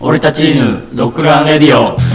俺たち犬ドッグランレディオ。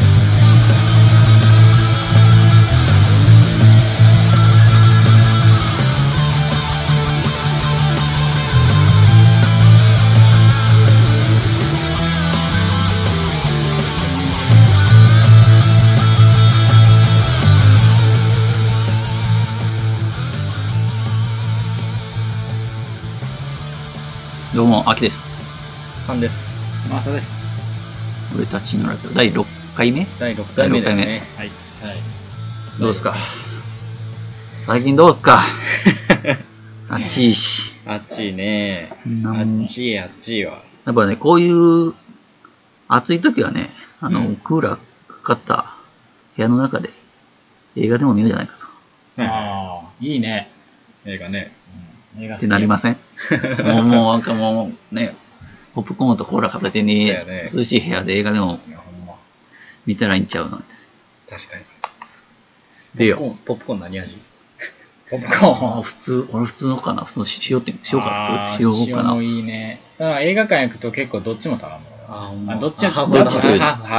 どうも、秋です。 ファンです。 マサです。 俺たちのラジオ第6回目第6回目ですね。 はい。はい。 どうですか最近どうですか暑いし。 暑いね。暑いわ。 やっぱね、こういう暑い時はね、クーラーかかった部屋の中で映画でも見ようじゃないかと。 ああ、いいね。 映画ね。 映画好きってなりませんもうなんかもうね、ポップコーンとコーラ片手に涼しい部屋で映画でも見たらいいんちゃうのみたいな。確かに。 でよ。 ポップコーン何味？ ポップコーン。 普通、俺普通のかな普通の塩か普通塩かな。 塩もいいね。映画館行くと結構どっちも頼む。どっちハーフハーフ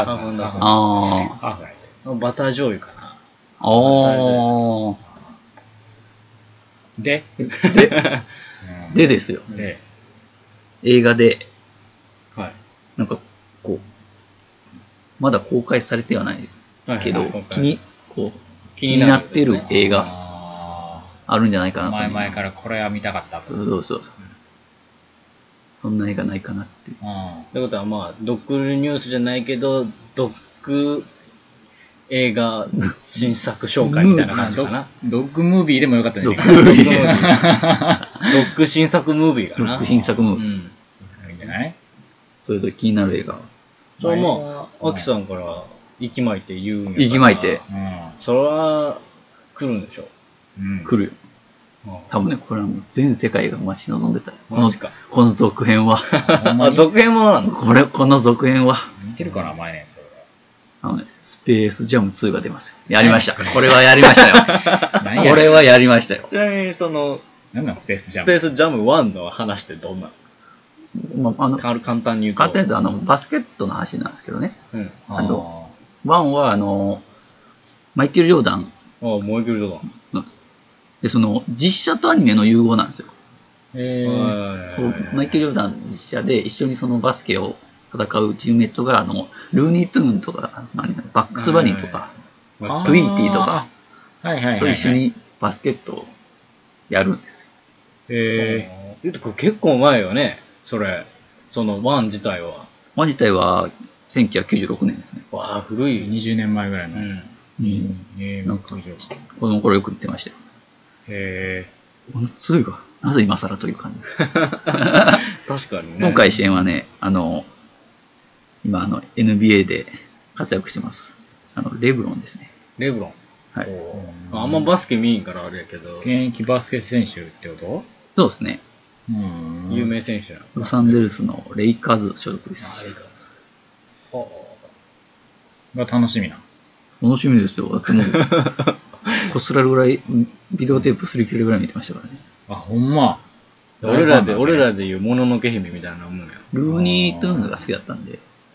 入ってる。バター醤油かな。 でですよ。映画で、なんかこう、まだ公開されてはないけど、気になってる映画あるんじゃないかなと。 前々からこれは見たかったと。 そう。そんな映画ないかなっていう。 ってことはまあ、ドッグニュースじゃないけど、ドッグ映画新作紹介みたいな感じかな。 ドッグムービーでもよかったね。ドッグ新作ムービーかな。 ドッグ新作ムービー。 いいんじゃない？ それと気になる映画。 それも、アキさんから息巻いて言うんやから。 息巻いて。 それは来るんでしょ。 来るよ。多分ね、これはもう全世界が待ち望んでた。 マジか。 この続編は。 続編ものなの？ この続編は。 見てるかな、前のやつ。 スペースジャム2が出ますよ。やりました。これはやりましたよ。これはやりましたよ。 ちなみに何なんスペースジャム？ スペースジャム1の話ってどんなの？簡単に言うと。 簡単に言うとバスケットの話なんですけどね。1はマイケル・ジョーダン。 マイケル・ジョーダン。 で、実写とアニメの融合なんですよ。マイケル・ジョーダン実写で一緒にバスケを戦うチームメイトがルーニートゥーンとかバックスバニーとかトゥイーティーとかと一緒にバスケットをやるんですよ。結構前よね。その1自体は。 1自体は1996年ですね。 わあ、古い。 20年前ぐらいの。 なんか子供の頃よく見てましたよ。この2がなぜ今更という感じ。 確かにね。 今回主演はね、今NBA で活躍してます。レブロンですね。 レブロン。 はい。 あんまバスケ見んからあれやけど。 現役バスケ選手ってこと？ そうですね。 有名選手なの。 ロサンゼルスのレイカーズ所属です。 レイカーズ。 が楽しみな。 楽しみですよ。だってもう、こすられるぐらい、ビデオテープ擦り切れるぐらい見てましたからね。 あ、ほんま。 俺らで言うもののけ姫みたいなもんや。 ルーニートゥーンズが好きだったんで。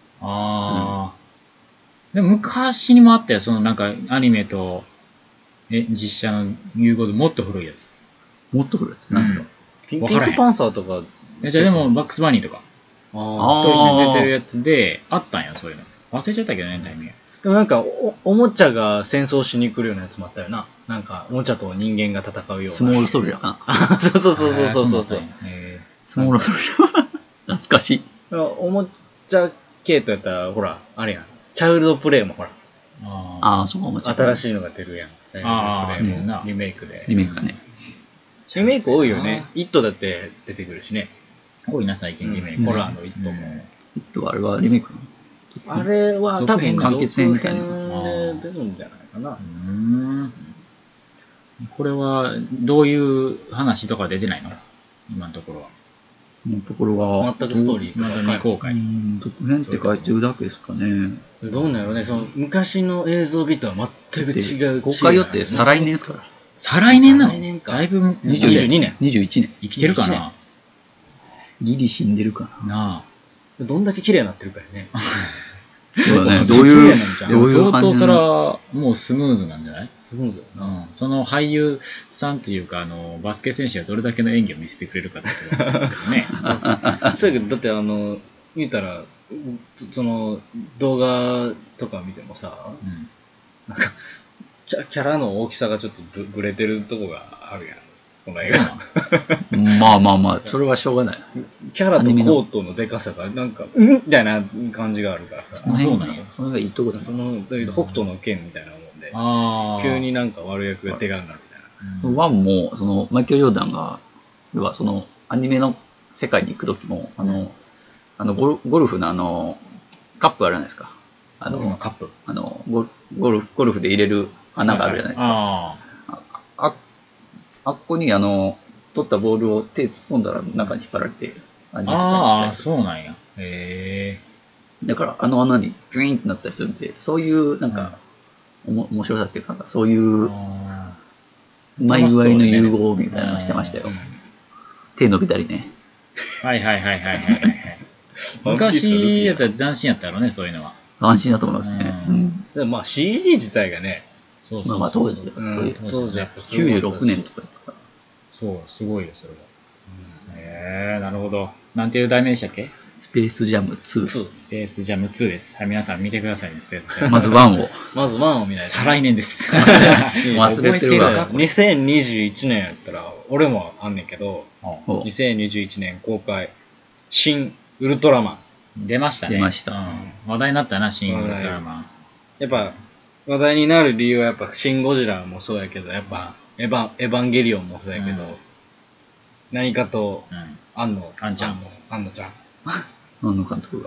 でも昔にもあったよ、なんかアニメと実写の融合でもっと古いやつ。 もっと古いやつなんですか？ ピンクパンサーとか。 じゃあでもバックスバニーとか。と一緒に出てるやつであったんや、そういうの。忘れちゃったけどね、タイミング。 でもなんかおもちゃが戦争しに来るようなやつもあったよな。なんかおもちゃと人間が戦うような。 スモールソルジャーかな。そう。 スモールソルジャー。懐かしい。 おもちゃ系統やったら、ほら、あれやん。チャイルドプレイもほら。 そうか、おもちゃ。 新しいのが出るやん。チャイルドプレイもリメイクで。 リメイクがね。 リメイク多いよね。イットだって出てくるしね。 多いな、最近リメイク。 ホラーのイットも。 イットはあれはリメイクなの？ あれは多分完結編みたいな。 で出るんじゃないかな。 これはどういう話とか出てないの？今のところは。 今のところは全くストーリーまだ未公開。 続編って書いてるだけですかね。 どうなんやろうね。昔の映像美とは全く違う。 公開予定再来年ですから。 再来年なの？だいぶ 22年。 21年。 生きてるかな？ ギリ死んでるかなあ。 どんだけ綺麗になってるかよね。 そうだね。 どういう相当それはもうスムーズなんじゃない？ スムーズだな。 その俳優さんというかバスケ選手がどれだけの演技を見せてくれるかってことだけどね。 そうやけど、だって言うたら、その動画とか見てもさ、なんかキャラの大きさがちょっとぶれてるとこがあるやん、この映画。 まあ、それはしょうがない。 キャラとコートのでかさが、なんか、みたいな感じがあるからさ。 そうなんや。それがいいとこだ。 だけど北斗の拳みたいなもんで、急になんか悪役が手がになるみたいな。 ワンも、マイケル・ジョーダンが、要はアニメの世界に行くときも、ゴルフのカップあるじゃないですか。 カップ。 ゴルフで入れる穴があるじゃないですか。あっこに取ったボールを手突っ込んだら中に引っ張られて、 そうなんや。へだから穴にグイーンってなったりするんで、そういうなんか、面白さっていうか、そういう前具合の融合みたいなのしてましたよ。手伸びたりね。 はい。昔やったら斬新やったろうね、そういうのは。 斬新だと思いますね。 でもまあ CG 自体がね、 当時やっぱ96年とかやったから。 そう、すごいよ、それは。なるほど。なんていう題名でしたっけ？ スペースジャム2。 スペースジャム2です。はい、皆さん見てくださいね、スペースジャム。 まず1を。 まず1を見ないと。 再来年です。 忘れてるわ。 2021年やったら、俺もあんねんけど、2021年公開、新ウルトラマン。 出ましたね。 出ました。 話題になったな、新ウルトラマン。 やっぱ、話題になる理由はやっぱ、シン・ゴジラもそうやけど、やっぱ、エヴァンゲリオンもそうやけど、何かと、庵野ちゃん。 庵野監督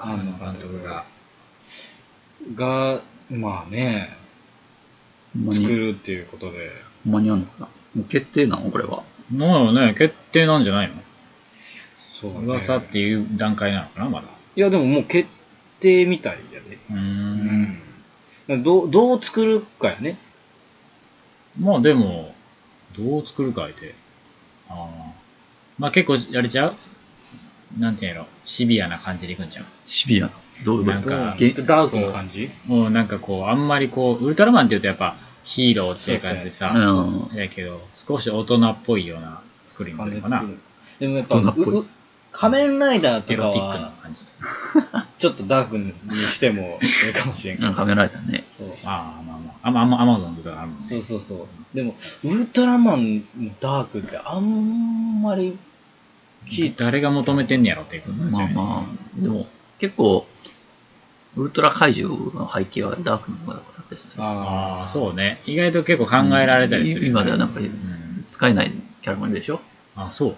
が、まあね、作るっていうことで。 ほんまにあんのかな？もう決定なのこれは。 なんやね、決定なんじゃないの？ そうね。 噂っていう段階なのかな、まだ。 いや、でももう決定みたいやで。どう作るかやね。 まあでも、どう作るかって。まあ結構、やれちゃう？なんていうの、シビアな感じでいくんちゃう？ シビアな。 なんか、 ダークな感じ？ もうなんかこう、あんまりこう、ウルトラマンって言うとやっぱヒーローっていう感じでさ、やけど、少し大人っぽいような作りにするのかな。 でもやっぱ、仮面ライダーとかは、 エロティックな感じで。 ちょっとダークにしてもいいかもしれんけど。 仮面ライダーね。 まあ。アマゾンとかあるもんね。 そう。でも、ウルトラマンのダークってあんまり誰が求めてんねやろっていうことなんじゃない？ まあ、でも結構、ウルトラ怪獣の背景はダークの方だからですよ。 そうね。意外と結構考えられたりする。 今ではなんか使えないキャラもいるでしょ？ そう。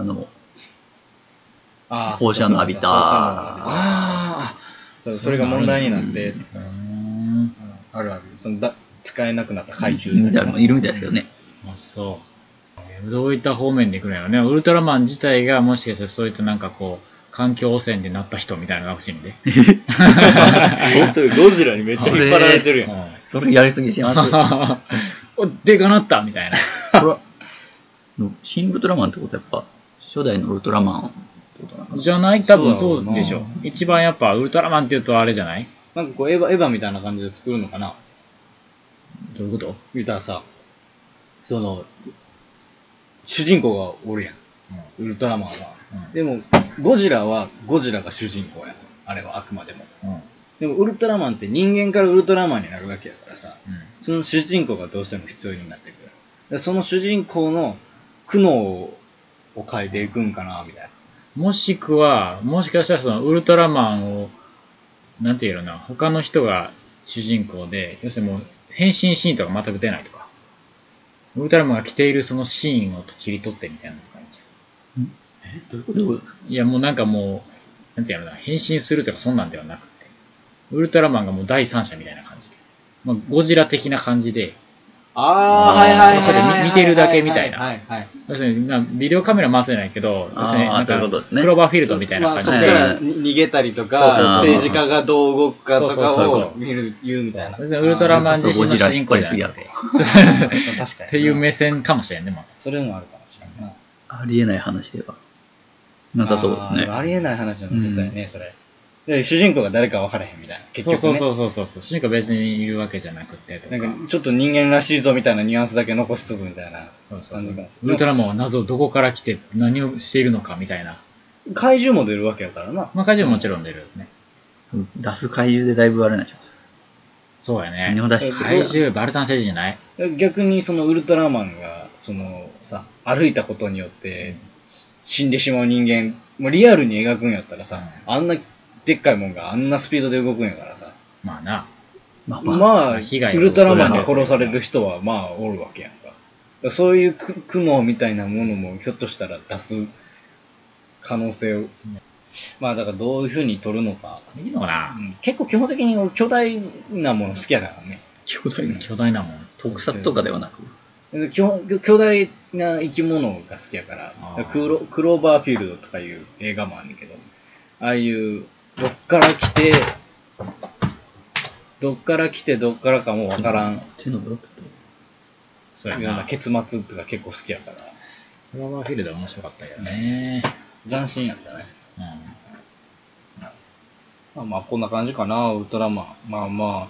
放射能浴びた。 それが問題になって、ある。使えなくなった怪獣みたいなのもいるみたいですけどね。 そう。どういった方面でいくのやろね。ウルトラマン自体がもしかしたらそういったなんかこう、環境汚染でなった人みたいなのが欲しいんで。 それゴジラにめっちゃ引っ張られてるやん。 それやりすぎします。 でかなったみたいな。 新ウルトラマンってことはやっぱ、初代のウルトラマンってことなのかな？ じゃない？多分そうでしょ。一番やっぱウルトラマンって言うとあれじゃない？ なんかこうエヴァみたいな感じで作るのかな？ どういうこと？ 言ったらさ、主人公がおるやん。ウルトラマンは。でも、ゴジラはゴジラが主人公やん。あれはあくまでも。でもウルトラマンって人間からウルトラマンになるわけやからさ、その主人公がどうしても必要になってくる。でその主人公の苦悩を変えていくんかな、みたいな。 もしかしたらそのウルトラマンを、なんていうのな、他の人が主人公で、要するにもう変身シーンとか全く出ないとか、ウルトラマンが着ているそのシーンを切り取ってみたいな感じ。 どういうこと？ いやもうなんかもう、なんていうのな、変身するとかそんなんではなくて、ウルトラマンがもう第三者みたいな感じで、ゴジラ的な感じで、それ見てるだけみたいな。要するにビデオカメラ回せないけど、要するになんかクローバーフィールドみたいな感じで、 逃げたりとか、政治家がどう動くかとかを言うみたいな。 ウルトラマン自身の主人公であって、っていう目線かもしれんね。 それもあるかもしれんな。 ありえない話ではなさそうですね。 ありえない話はなさそうやね、それ。 で主人公が誰か分からへんみたいな、結局ね。 そう。主人公別にいるわけじゃなくてとか。 なんかちょっと人間らしいぞみたいなニュアンスだけ残しつつみたいな。 そう。ウルトラマンは謎どこから来て何をしているのかみたいな。 怪獣も出るわけやからな。 まあ怪獣ももちろん出るね。 出す怪獣でだいぶあれなんじゃないですか。 そうやね。 何を出して怪獣、バルタン星人じゃない？ 逆にそのウルトラマンが、そのさ、歩いたことによって、死んでしまう人間、もうリアルに描くんやったらさ、あんなでっかいもんがあんなスピードで動くんやからさ。 まあな。 まあ、ウルトラマンに殺される人はまあおるわけやんか。そういう苦悩みたいなものもひょっとしたら出す可能性を。まあだからどういう風に撮るのか。 いいのかな、 結構基本的に俺巨大なもの好きやからね。 巨大なもん。 特撮とかではなく。 巨大な生き物が好きやから、クローバーフィールドとかいう映画もあるんだけど、ああいうどっから来てどっからかもわからんそうやな。 ような結末とか結構好きやから。 クローバーフィールドは面白かったよね。 斬新やったね。まあこんな感じかな、ウルトラマン。まあ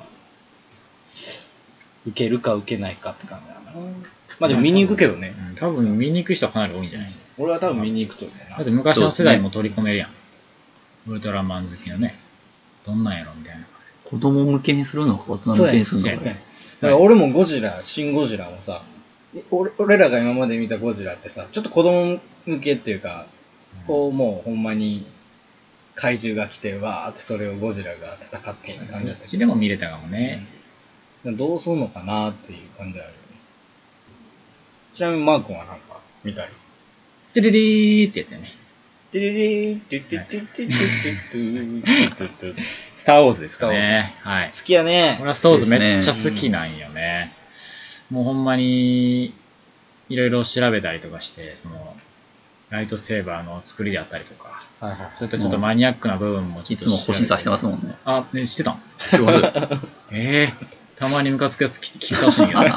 受けるか受けないかって感じだな。まあでも見に行くけどね。 多分見に行く人はかなり多いんじゃない？ 俺は多分見に行くと思うな。 だって昔の世代も取り込めるやん。ウルトラマン好きのね。どんなんやろみたいな。 子供向けにするのか大人向けにするのか。 だから俺もシン・ゴジラもさ、俺らが今まで見たゴジラってさ、ちょっと子供向けっていうか、こうもうほんまに怪獣が来てわーってそれをゴジラが戦ってって感じだったけど。 どっちでも見れたかもね。 どうするのかなっていう感じあるよね。ちなみにマー君はなんか見たい？ テレレーってやつやね。 テレレーテテテテテテテテスターウォーズですかね。はい。 好きやね。 俺はスターウォーズめっちゃ好きなんよね。もうほんまにいろいろ調べたりとかして、そのライトセーバーの作りであったりとか、そういったちょっとマニアックな部分もちょっといつも更新させてますもんね。 あ、ね、知ってたん？知ってます。たまにムカつくやつ聞いてほしいんやけど。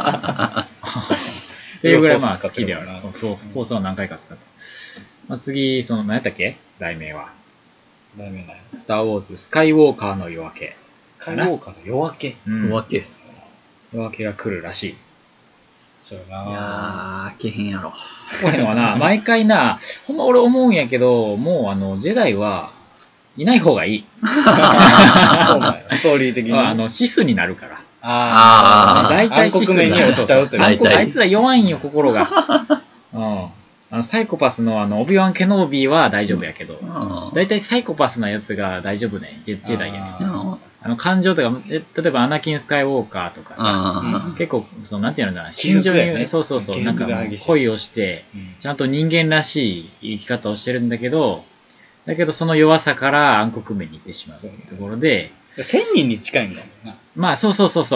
っていうぐらいまあ好きではある。そう、放送は何回か使って。まあ、次、その何やったっけ？題名は。スター・ウォーズ、スカイウォーカーの夜明け。 スカイウォーカーの夜明け。 夜明け。 夜明けが来るらしい。 そうやな。 いやー、けへんやろ。 こういうのはな、毎回な、ほんま俺思うんやけど、もうジェダイはいない方がいい。 そうなんや。ストーリー的に。 シスになるから。 大体シスに落ちちゃうという。 あいつら弱いんよ、心が。サイコパスのオビワン・ケノービーは大丈夫やけど、大体サイコパスなやつが大丈夫ね、ジェダイやね。感情とか、例えばアナキン・スカイウォーカーとかさ、結構、なんていうのかな、心情に、そう、なんか恋をして、ちゃんと人間らしい生き方をしてるんだけどその弱さから暗黒面に行ってしまうっていうところで、 1000人に近いんだもんな。 まあそう。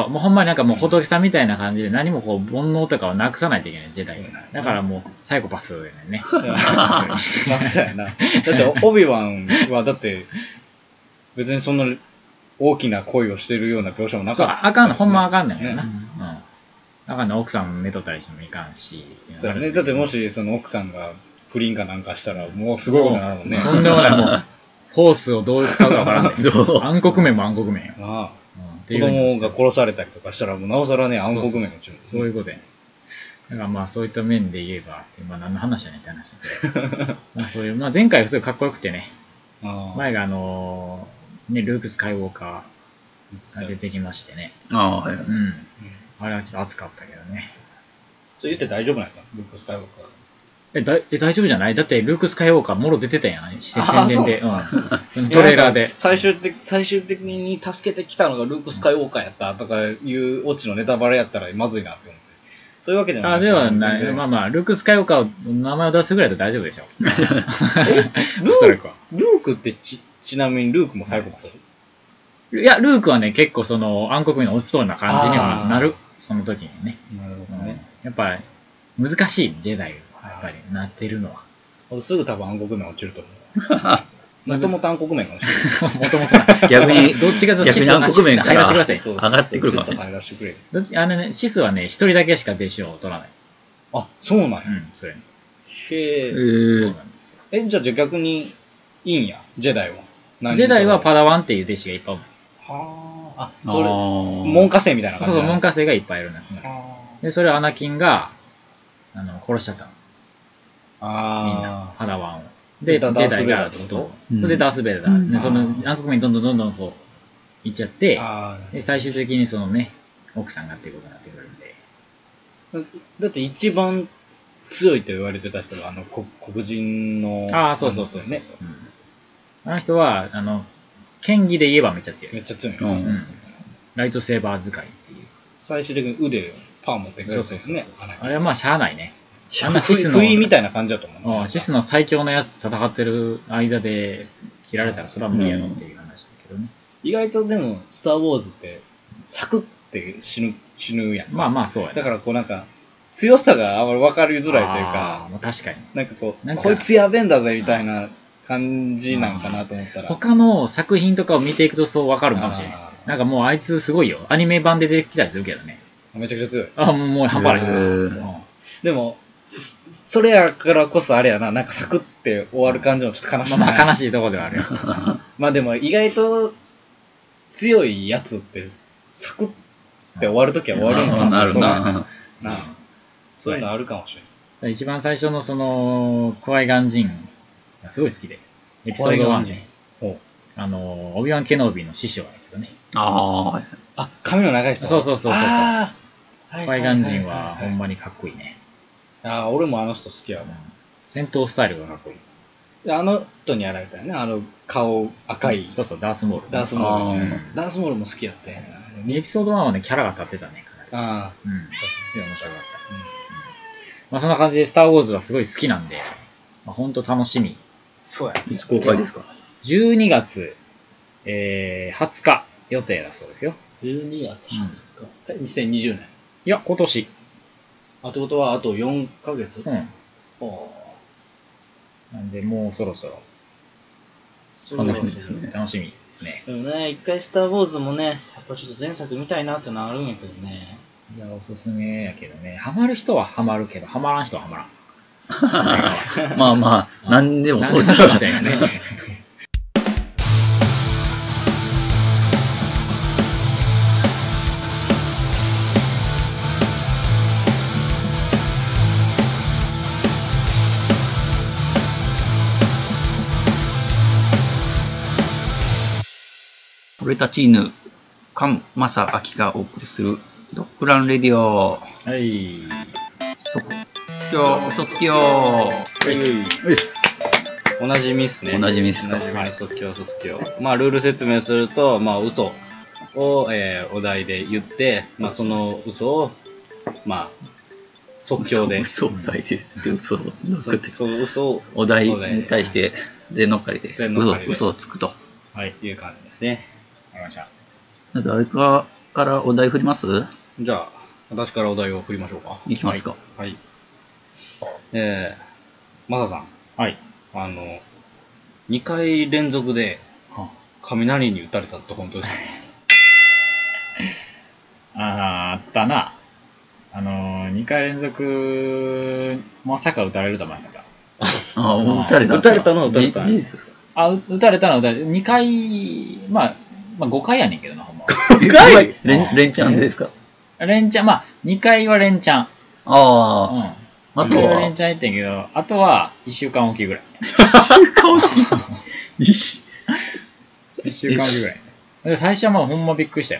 もうほんまになんかもう仏さんみたいな感じで何もこう煩悩とかをなくさないといけないジェダイだからもうサイコパスやね。 まあそうやな。だってオビワンはだって別にそんな大きな恋をしてるような描写もなかった。 そう、あかんの、ほんまあかんねんよな。あかんの、奥さんめとったりしてもいかんし。 そうやね。だってもしその奥さんが不倫かなんかしたらもうすごいことになるもんね。 とんでもない、もう。フォースをどう使うかわからない。暗黒面も暗黒面よ。 子供が殺されたりとかしたらもうなおさらね、暗黒面の注目。 そういうことやね。だからまあそういった面で言えば、まあ何の話やねんって話だけど。まあそういう、まあ前回はすごいかっこよくてね。前がルーク・スカイウォーカーが出てきましてね。あれはちょっと熱かったけどね。 それ言って大丈夫なんやったルーク・スカイウォーカー。 大丈夫じゃない？だってルーク・スカイウォーカーもろ出てたやん、宣伝で、トレーラーで。 最終的に助けてきたのがルーク・スカイウォーカーやったとかいうオチのネタバレやったらまずいなって思って。そういうわけではない。 ではない。まあルーク・スカイウォーカーの名前を出すぐらいで大丈夫でしょ。 ルークってちなみにルークもサイコパス？ いや、ルークはね、結構その暗黒面の落ちそうな感じにはなる。その時にね。 なるほどね。 やっぱり難しい、ジェダイは。やっぱりなってるのは。 すぐ多分暗黒面落ちると思う。もともと暗黒面かもしれない。 もともと。逆に、どっちが逆に暗黒面から入らせてください。 上がってくるから。 シスはね、一人だけしか弟子を取らない。 あ、そうなんや。 そうやね。 へえ。 そうなんですよ。 じゃあ逆にいいんや、ジェダイは。 ジェダイはパダワンっていう弟子がいっぱいおる。 はあ、それ、門下生みたいな感じ。 そうそう、門下生がいっぱいいるね。で、それをアナキンが、殺しちゃったの。みんな、パダワンを。で、ジェダイが、で、ダースベイダー。で、その何国目にどんどんこう、行っちゃって、で、最終的にそのね、奥さんがっていうことになってくるんで。 だって一番強いと言われてた人が、黒人の。 ああ、そうね。あの人は、剣技で言えばめっちゃ強い。 めっちゃ強い。 ライトセーバー使いっていう。 最終的に腕をパー持ってくるんですね。 あれはまあしゃあないね。 あんなシスの。不意みたいな感じだと思う。 シスの最強のやつと戦ってる間で切られたらそれは無理やろっていう話だけどね。 意外とでも、スター・ウォーズって、サクって死ぬやん。 まあそうや。 だからこうなんか、強さがあんまり分かりづらいというか、 確かに。 なんかこう、こいつやべえんだぜみたいな感じなんかなと思ったら。 他の作品とかを見ていくとそう分かるかもしれない。なんかもうあいつすごいよ。アニメ版で出てきたりするけどね。 めちゃくちゃ強い。 もう半端ない。 でも、それやからこそあれやな、なんかサクって終わる感じもちょっと悲しい。 まあ悲しいとこではあるよ。 まあでも意外と強いやつってサクって終わるときは終わるのかな。 なるな。 そういうのあるかもしれない。一番最初のその、クワイガンジンがすごい好きで。エピソード1で。オビワン・ケノービーの師匠だけどね。 髪の長い人。 そう。クワイガンジンはほんまにかっこいいね。 俺もあの人好きやわ。 戦闘スタイルがかっこいい。 あの人にやられたよね。顔赤い。 そう、ダースモール。 ダースモールも好きやったよね。 エピソード1はね、キャラが立ってたね。 面白かった。 まあそんな感じで、スター・ウォーズはすごい好きなんで、ほんと楽しみ。 そうや。 いつ公開ですか ？12月、20日予定だそうですよ。 12月20日。2020年。 いや、今年。 ってことは、あと4ヶ月？ なんで、もうそろそろ。 楽しみですね。 楽しみですね。 でもね、一回スター・ウォーズもね、やっぱちょっと前作見たいなってのはあるんやけどね。 いや、おすすめやけどね。ハマる人はハマるけど、ハマらん人はハマらん。 まあ、なんでもそうですよね。 俺たち犬、カン・マサ・アキがお送りするドッグランレディオ。 はい。 卒業。 おなじみっすね。 おなじみですか。 卒業。まあ、ルール説明すると、まあ、嘘を、お題で言って、まあ、その嘘を、まあ、即興で。 嘘を題でって嘘を嘘をお題に対して全乗っかりで嘘をつくと。 はい、いう感じですね。 わかりました。 誰からお題振ります？ じゃあ、私からお題を振りましょうか。 いきますか。 はい。マサさん。 はい。 2回連続で雷に打たれたって本当ですか？ あったな。2回連続、まさか打たれると思わなかった。 打たれたの事実ですか？ 打たれたの2回、まあ5回やねんけどな、ほんま。 5回連チャンですか？ 連チャン、まあ2回は連チャン。 あとは連チャンやってんけど、あとは1週間おきぐらい。 1週間おき 1週間おきぐらい。で最初はまあほんまびっくりしたよ。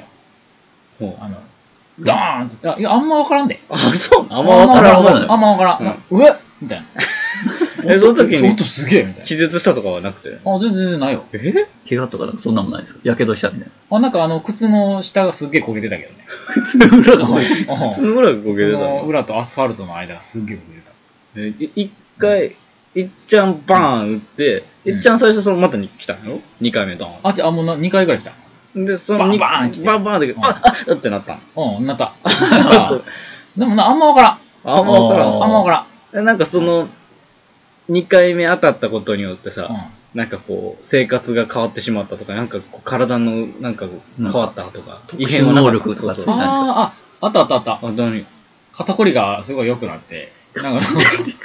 ドーンって。いや、あんま分からんで。 そう？ あんま分からん。 あんま分からん。うわっみたいな。 その時に音すげえみたいな。 気絶したとかはなくて。 全然ないよ。 怪我とかそんなもんないですか？やけどしたみたいな。 なんか靴の下がすっげえ焦げてたけどね。 靴の裏が焦げてた。 靴の裏が焦げてた。 靴の裏とアスファルトの間がすっげえ焦げてた。一回、いっちゃんバーン打って、いっちゃん最初そのまたに来たの ?2 回目ドン。 もう2回ぐらい来た。 で、そのバーン来て。 バーンで、ってなったなった。でもあんま分からん。 あんま分からん。 なんかその、2回目当たったことによってさ、なんかこう、生活が変わってしまったとか、なんかこう体のなんか変わったとか、 異変能力とかついたんですか？ あった。 何？ 肩こりがすごい良くなって、 なんか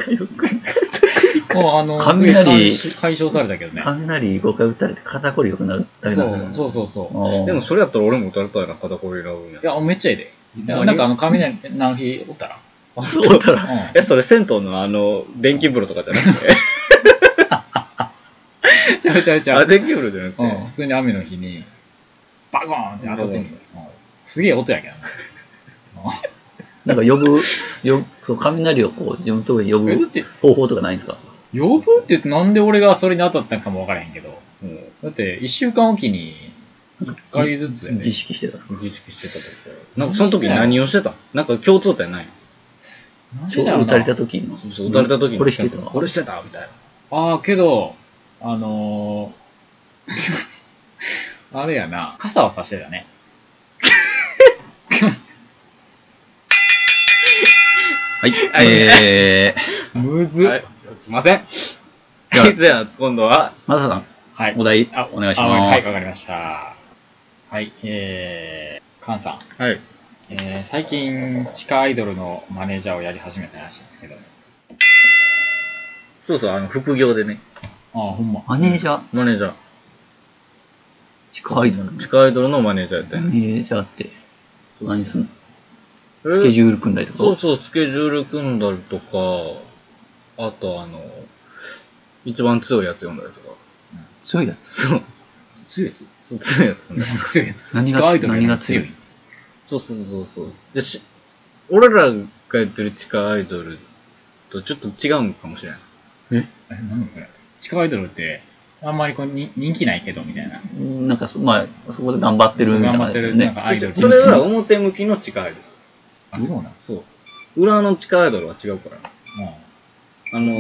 もう雷解消されたけどね。 雷5回打たれて肩こり良くなるだけなんですよね。 そう。でもそれやったら俺も打たれたら肩こり治るんや。 いや、めっちゃええで。なんか雷何日おったらそうだら。 それ銭湯の電気風呂とかじゃなくて。 ちゃう。 電気風呂じゃなくて。 普通に雨の日に、バコーンって当たってんの。すげえ音やけどな。 なんかそう雷をこう自分のところに呼ぶ方法とかないんですか？ 呼ぶって言ってなんで俺がそれに当たったんかも分からへんけど。だって1週間おきに1回ずつやね。 儀式してたんですか？ 儀式してた時。なんかその時何をしてた？なんか共通点ない？ 打たれた時に。 そう、打たれた時に。 これしてたこれしてたみたいな。 ああ、けど、あれやな、傘は差してたね。 はい、 むずっ。 はい、すいません。じゃあ、今度は、 マサさん、 はい、 お題、お願いします。 はい、わかりました。はい、カンさん。 はい。 最近、地下アイドルのマネージャーをやり始めたらしいんですけど。 そうそう、副業でね。 ほんま。 マネージャー？ マネージャー。 地下アイドル？ 地下アイドルのマネージャーやったよね。 マネージャーって、何すんの？スケジュール組んだりとか？ そう、スケジュール組んだりとか、あと一番強いやつ読んだりとか。 強いやつ？ そう。 強いやつ？ そう、強いやつ。 強いやつ。 何が強い？ そう。で俺らがやってる地下アイドルとちょっと違うんかもしれない。 何それ？地下アイドルって、あんまり人気ないけどみたいな。 なんかそこで頑張ってるみたいな感じですね。 なんかアイドル。 それは表向きの地下アイドル。 あ、そうなん？ そう。裏の地下アイドルは違うから。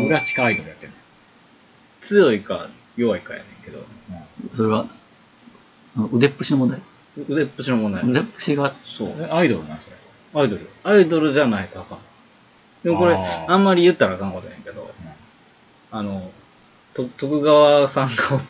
裏地下アイドルやってる。 強いか弱いかやねんけど。 それは、腕っぷしの問題？ 腕っぷしの問題。 腕っぷしが、 そう。 アイドルなんそれ。 アイドルじゃないとあかん。でもこれ、あんまり言ったらあかんことやねんけど、徳川さんがおって、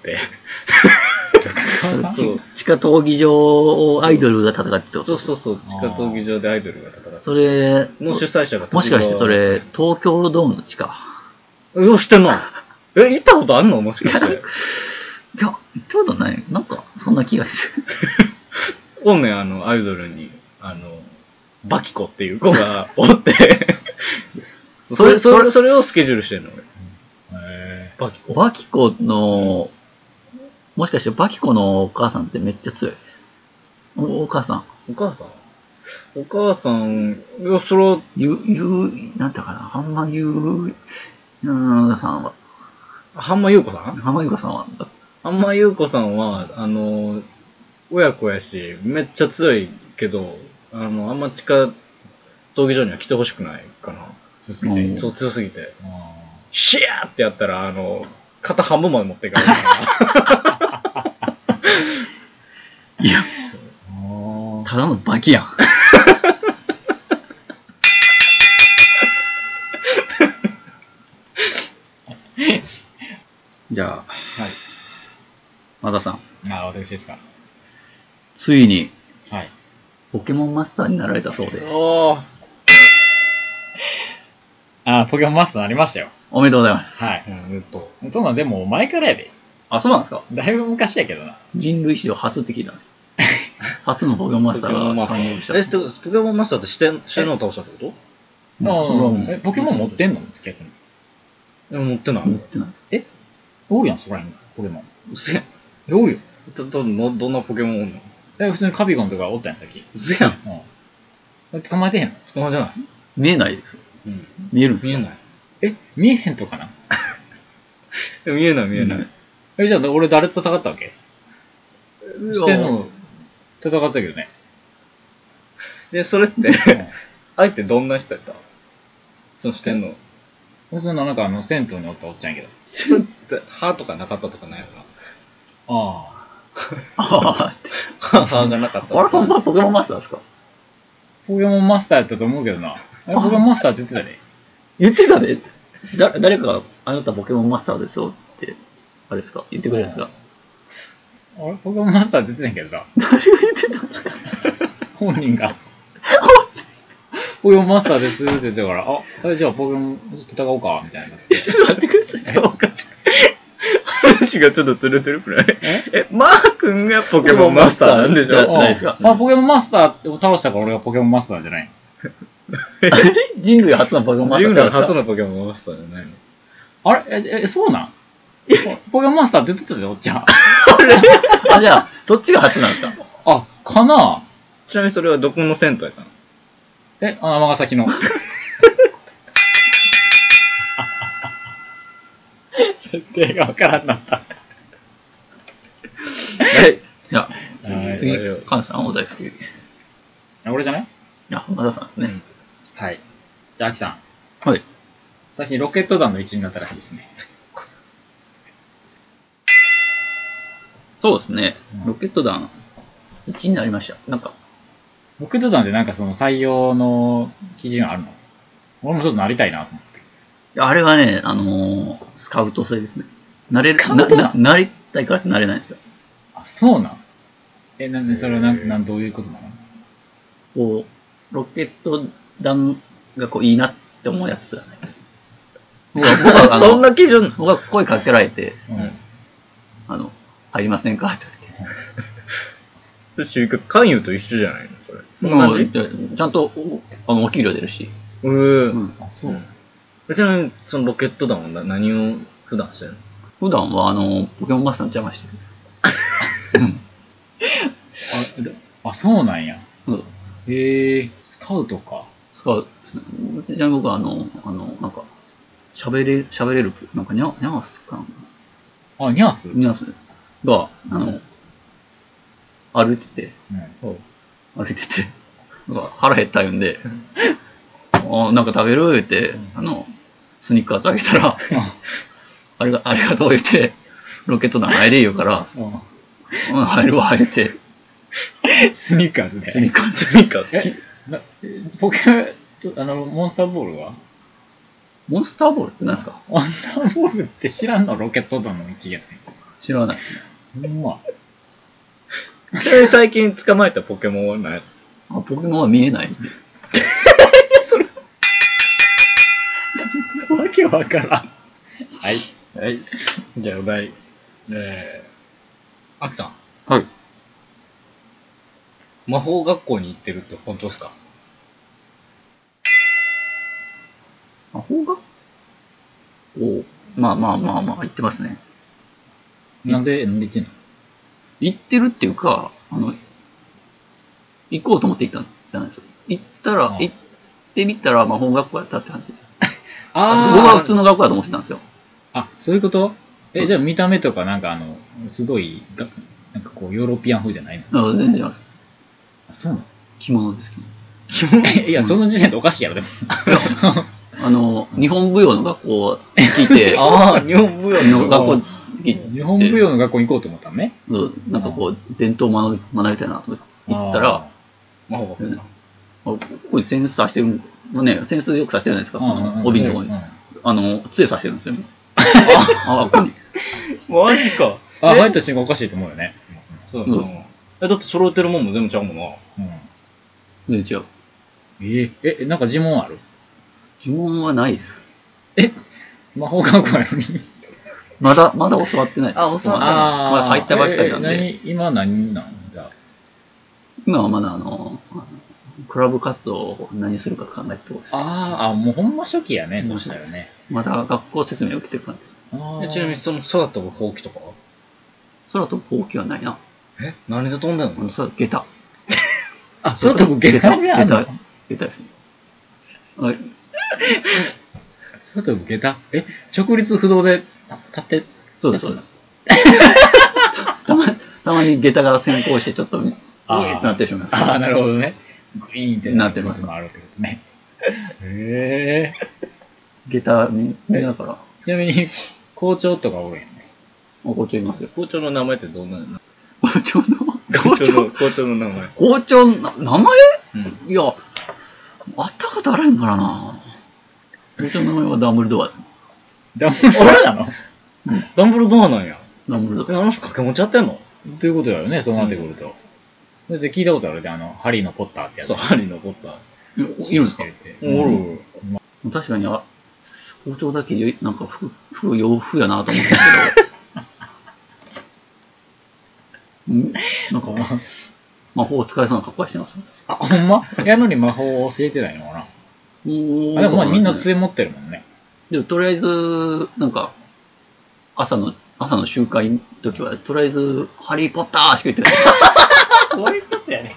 そう、地下闘技場をアイドルが戦ってってこと？ そう、地下闘技場でアイドルが戦って。 それ、 の主催者がもしかしてそれ、東京ドームの地下？ よしてんな。行ったことあんのもしかして。 いや、行ったことない。なんか、そんな気がして。 おんねん、アイドルに、バキコっていう子がおって、それをスケジュールしてんの、俺。 バキコの、もしかしてバキコのお母さんってめっちゃ強い。お母さん。 お母さん、いや、それは、 なんていうかな、ハンマ優さんは。 ハンマ優子さんハンマ優子さんは。 ハンマ優子さんは、親子やし、めっちゃ強いけど、あんま地下闘技場には来てほしくないかな。 強すぎて。 そう、強すぎて。シャーってやったら、肩半分まで持っていかれるから。 いや、ただのバキやん。じゃあ、はい。和田さん。 私ですか。 ついに、 はい。 ポケモンマスターになられたそうで。 ポケモンマスターになりましたよ。 おめでとうございます。 はい。そんなんでも前からやで。 あ、そうなんですか？ だいぶ昔やけどな。 人類史上初って聞いたんですよ。初のポケモンマスターが誕生した。 ポケモンマスターってしてんのを倒したってこと？ ポケモン持ってんの逆に。 持ってない。 持ってないです。 おるやん、そこらへん。ポケモン。 うせやん。 おるよ。 どんなポケモンおんの？ 普通にカビゴンとかおったんや、さっき。 うせやん。 捕まえてへんの？ 捕まえてない。 見えないです。見えるんですか？ 見えない。 見えへんとかな？ 見えない。 じゃあ俺誰と戦ったわけ？してんの戦ったけどね。 で、それって、相手どんな人やった？そのしてんの。 そのなんか銭湯におったおっちゃんやけど。 それって歯とかなかったとかないよな。歯がなかった。 あれ、ほんまポケモンマスターですか？ ポケモンマスターやったと思うけどな。ポケモンマスターって言ってたで。 言ってたで。誰かがあなたポケモンマスターですよって、あれですか？言ってくれるんですか？ ポケモンマスターって言ってたんやけどな。 誰が言ってたんですか？ 本人が。 ポケモンマスターですって言ってたから、じゃあポケモン戦おうか、みたいな。 ちょっと待ってください。ちょっとおかしい。話がちょっとずれてるくらい。マー君がポケモンマスターなんでしょ？ ないですか。ポケモンマスターを倒したから俺がポケモンマスターじゃない。 人類初のポケモンマスター。 人類初のポケモンマスターじゃないの？ あれそうなん？ポケモンマスターって言ってたで、おっちゃん。 じゃあ、そっちが初なんですか？ かな？ ちなみにそれはどこの銭湯やったの？ 尼崎の。設定がわからんなった。 はい。じゃあ、次、菅さんお題作俺じゃない？ 浜田さんですね。 はい。じゃあ、秋さん。 はい。 最近ロケット団の一員になったらしいですね。 そうですね。ロケット団、1位になりました。なんか。 ロケット団でなんかその採用の基準あるの？俺もちょっとなりたいなと思って。 あれはね、スカウト制ですね。なりたいからってなれないんですよ。 そうなん？なんでそれはどういうことなの？ こう、ロケット団がこういいなって思うやつじゃない。僕はそんな基準？僕は声かけられて、入りませんかって言われて。就活勧誘と一緒じゃないのそれ。 ちゃんとお給料出るし。 そう。ちなみにそのロケット団は何を普段してるの？ 普段はポケモンマスターの邪魔してる。そうなんや。スカウトか。 スカウトですね。ちなみに僕はなんか、喋れる、なんかニャースかな。 ニャースが、歩いてて、なんか腹減った言うんで、なんか食べる言って、スニッカーズあげたら、ありがとう言って、ロケット団入れ言うから、入るわ、入って。 スニッカーズで。 スニッカーズ。 ポケモンスターボールは？ モンスターボールって何ですか？ モンスターボールって知らんの？ロケット団の一員やね。 知らない。 ほんま。 ちなみに最近捕まえたポケモンは何や？ ポケモンは見えないんで。 それ。わけわからん。はい。 じゃあお題。アキさん。 はい。 魔法学校に行ってるって本当ですか？ 魔法学校？まあ、行ってますね。 なんで行ってんの？ 行ってるっていうか、行こうと思って行ったんじゃないですよ。行ってみたら魔法学校やったって話です。僕は普通の学校だと思ってたんですよ。 そういうこと？じゃあ見た目とかなんかすごい、なんかこうヨーロピアン風じゃないの？ 全然違います。 そうなの？ 着物ですけど。いや、その時点でおかしいやろ、でも。 日本舞踊の学校聞いて、 日本舞踊の学校日本舞踊の学校に行こうと思ったのね。 なんかこう、伝統を学びたいなと思って行ったら、ここに扇子さしてる、扇子よくさしてるじゃないですか、帯のとこに。杖さしてるんですよ。ここに。 マジか。 入った瞬間おかしいと思うよね。 そうだって揃えてるもんも全部ちゃうもんな。 全然違う。なんか呪文ある？ 呪文はないです。 魔法学校やのに。 まだ教わってないです。 教わってない。 まだ入ったばっかりなんで。 今何なんだ？ 今はまだクラブ活動を何するか考えてるところです。 もうほんま初期やね、そうしたらね。 まだ学校説明を受けてる感じです。 ちなみにその空飛ぶほうきとかは？ 空飛ぶほうきはないな。 何で飛んでんの？ それは下駄。 空飛ぶ下駄があるの？ 下駄ですね。 空飛ぶ下駄？直立不動で立って？ そうです。たまに下駄が先行してちょっと、ってなってしまいます。 なるほどね。グイーンってなってます。 もあるってことね。 下駄に、だから。 ちなみに、校長とかおるやんね。 校長いますよ。 校長の名前ってどんなの？ 校長の名前。 校長の名前？いや、会ったことあるんからな。校長の名前はダンブルドア。 ダンブルドアなの？ ダンブルドアなんや。 ダンブルドア。 あの人掛け持ちやってんの？ ということだよね、そうなってくると。だって聞いたことあるで、ハリーのポッターってやつ。 そう、ハリーのポッター。 いるんですか？ おる。 確かに、包丁だけなんか服洋風やなと思ったけど、なんか魔法を使えそうな格好してます。 あ、ほんま？やのに魔法を教えてないのかな。でもまあみんな杖持ってるもんね。 でもとりあえず、なんか、朝の集会の時は、とりあえず、ハリーポッターしか言ってない。 どういうことやねん。